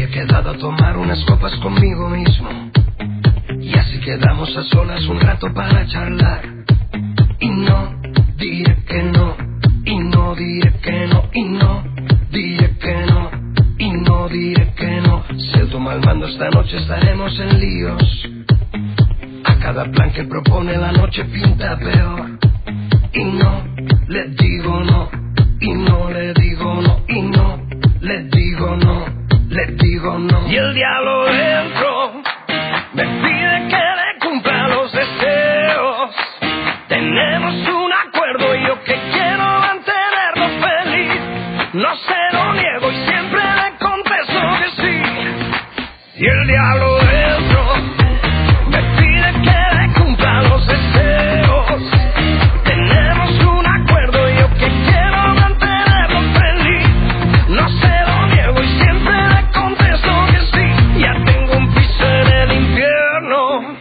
Había quedado a tomar unas copas conmigo mismo, y así quedamos a solas un rato para charlar. Y no diré que no, y no diré que no, y no diré que no, y no diré que no. Si él toma el mando esta noche estaremos en líos. A cada plan que propone la noche pinta peor. Y no le digo no, y no le digo no, y no le digo no, le digo no. Y el diablo dentro me pide que le cumpla los deseos. Tenemos un acuerdo y yo que quiero mantenerlo feliz. No se lo niego y siempre le contesto que sí. Y el diablo dentro me pide que le cumpla los deseos. Tenemos un acuerdo y yo que quiero mantenerlo feliz. No se lo niego y siempre le contesto que sí. Ya tengo un piso en el infierno.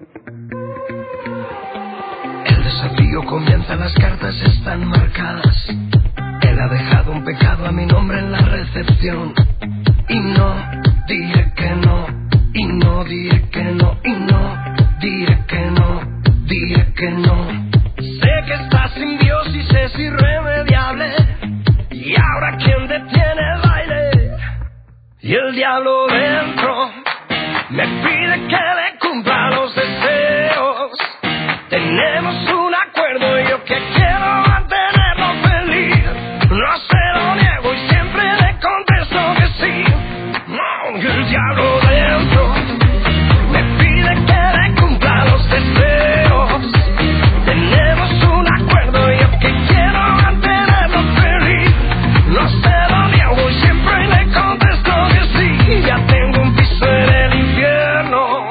El desafío comienza, las cartas están marcadas. Él ha dejado un pecado a mi nombre en la recepción. Y no diré que no, y no diré que no, y no diré que no, diré que no. Sé que esta simbiosis es irremediable, y ahora ¿quién detiene el baile? Y el diablo dentro me pide que le cumpla los deseos. Tenemos un acuerdo y yo que quiero mantenerlo feliz. No se lo niego y siempre le contesto que sí. No, y el diablo dentro me pide que le cumpla los deseos. Tenemos un acuerdo y yo que quiero mantenerlo feliz. No se lo niego y siempre le contesto que sí. Ya tengo un piso en el infierno.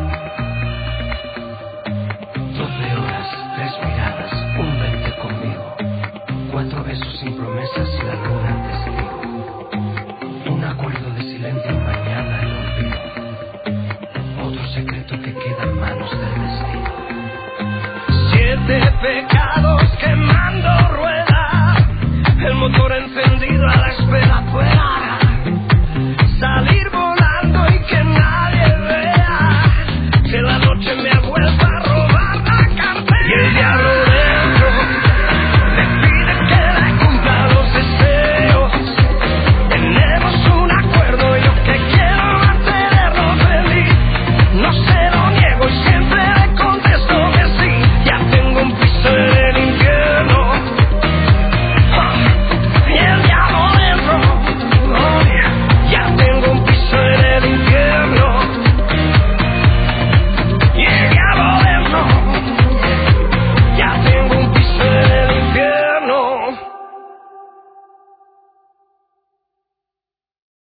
12 horas, 3 miradas, un 20 conmigo. 4 besos sin promesas y la luna testigo. Un acuerdo de silencio, mañana el olvido. Otro secreto que queda en manos del destino. 7 pecados quemando rueda, el motor encendido a la espera afuera.